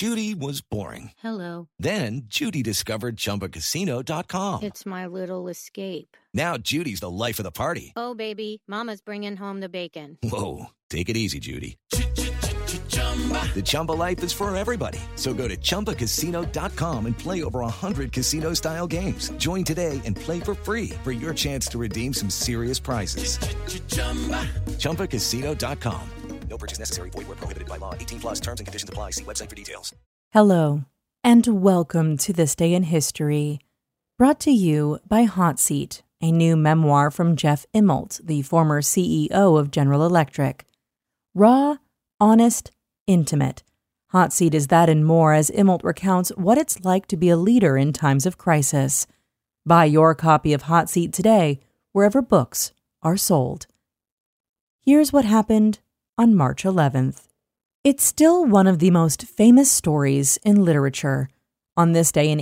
Judy was boring. Hello. Then Judy discovered ChumbaCasino.com. It's my little escape. Now Judy's the life of the party. Oh, baby, mama's bringing home the bacon. Whoa, take it easy, Judy. The Chumba life is for everybody. So go to ChumbaCasino.com and play over 100 casino-style games. Join today and play for free for your chance to redeem some serious prizes. ChumbaCasino.com. No purchase necessary. Void where prohibited by law. 18 plus terms and conditions apply. See website for details. Hello, and welcome to This Day in History, brought to you by Hot Seat, a new memoir from Jeff Immelt, the former CEO of General Electric. Raw, honest, intimate. Hot Seat is that and more as Immelt recounts what it's like to be a leader in times of crisis. Buy your copy of Hot Seat today, wherever books are sold. Here's what happened on March 11th. It's still one of the most famous stories in literature. On this day in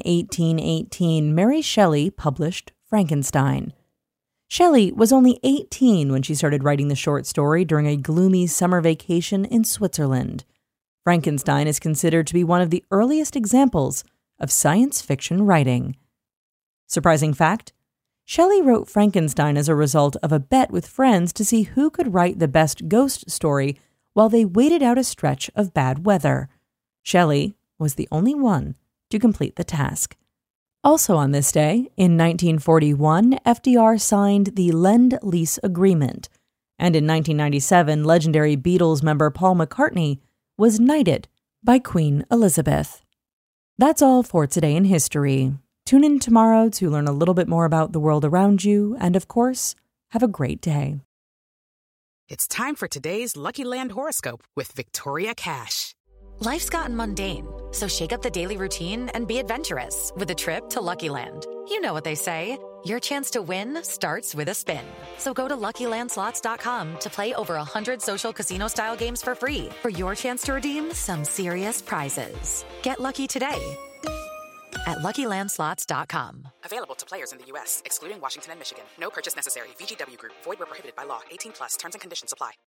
1818, Mary Shelley published Frankenstein. Shelley was only 18 when she started writing the short story during a gloomy summer vacation in Switzerland. Frankenstein is considered to be one of the earliest examples of science fiction writing. Surprising fact, Shelley wrote Frankenstein as a result of a bet with friends to see who could write the best ghost story while they waited out a stretch of bad weather. Shelley was the only one to complete the task. Also on this day, in 1941, FDR signed the Lend-Lease Agreement, and in 1997, legendary Beatles member Paul McCartney was knighted by Queen Elizabeth. That's all for today in history. Tune in tomorrow to learn a little bit more about the world around you, and of course, have a great day. It's time for today's Lucky Land horoscope with Victoria Cash. Life's gotten mundane, so shake up the daily routine and be adventurous with a trip to Lucky Land. You know what they say, your chance to win starts with a spin. So go to LuckyLandSlots.com to play over 100 social casino-style games for free for your chance to redeem some serious prizes. Get lucky today at LuckyLandSlots.com. Available to players in the U.S., excluding Washington and Michigan. No purchase necessary. VGW Group. Void where prohibited by law. 18 plus. Terms and conditions apply.